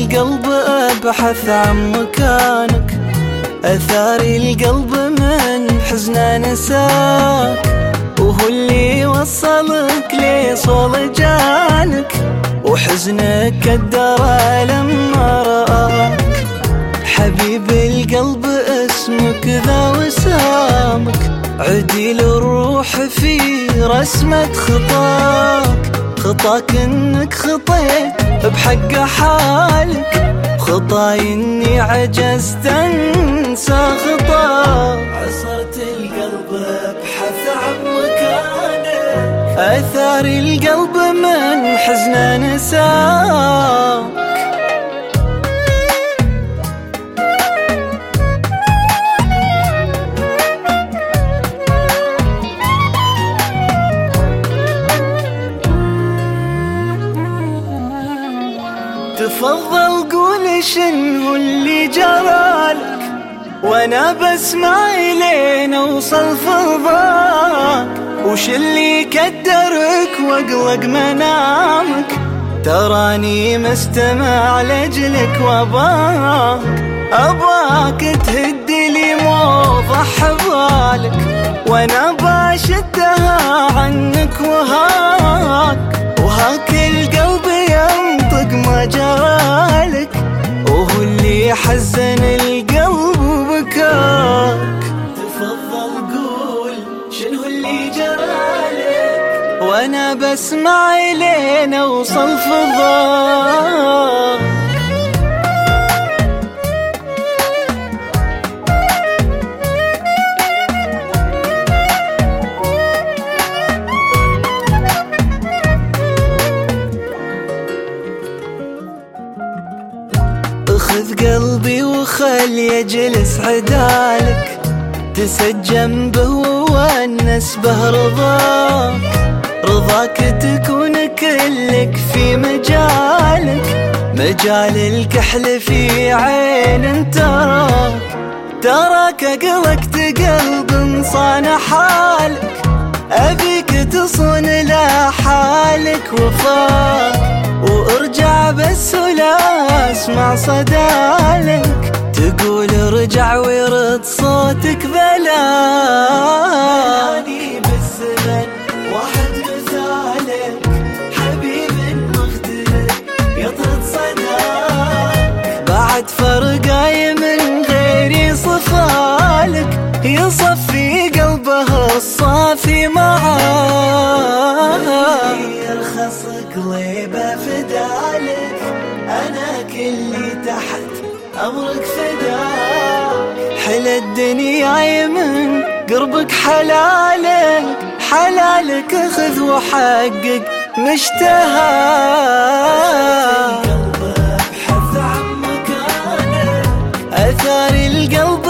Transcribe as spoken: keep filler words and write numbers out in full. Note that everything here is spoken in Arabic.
القلب أبحث عن مكانك، أثاري القلب من حزنه نساك، وهو اللي وصلك لصول جانك، وحزنك كدره لما رآك. حبيب القلب اسمك ذا وسامك، عديل الروح في رسمة خطاك، خطاك انك خطيت بحق حالك، خطاي اني عجزت انسى خطاك. عصرت القلب ابحث عن مكانك، اثاري القلب من حزنه نساك. تفضل قول شنو اللي جرالك، وانا بسمع لين اوصل فضاك، وش اللي كدرك واقلق منامك، تراني مستمع لجلك واباك، اباك تهد لي موضح بالك، وانا باشدها عنك وهاك، وهاك القلب ينطق ما جرالك، وهو اللي حزن القلب وبكاك. تفضل قول شنو اللي جرالك، وانا بسمع لين اوصل فضاك. خذ قلبي وخل يجلس عدالك، تسجم به وونس به رضاك، رضاك تكون كلك في مجالك، مجال الكحل في عين تراك، تراك قلقت قلب صان حالك، أبيك تصون لا حالك وفاك، وارجع بس ولا اسمع صدالك، تقول ارجع ويرد صوتك بلاني بالزمن واحد مثالك، حبيب مختلف يطرد صداك، بعد فرقاي من غيري صفالك، يصفي قلبه الصافي معاك، يرخص قليبه فدالك، انا كلي تحت امرك فداك، حل الدنيا يمن قربك حلالك، حلالك خذ وحقق مشتهاك. ابحث عن مكانك، اثاري القلب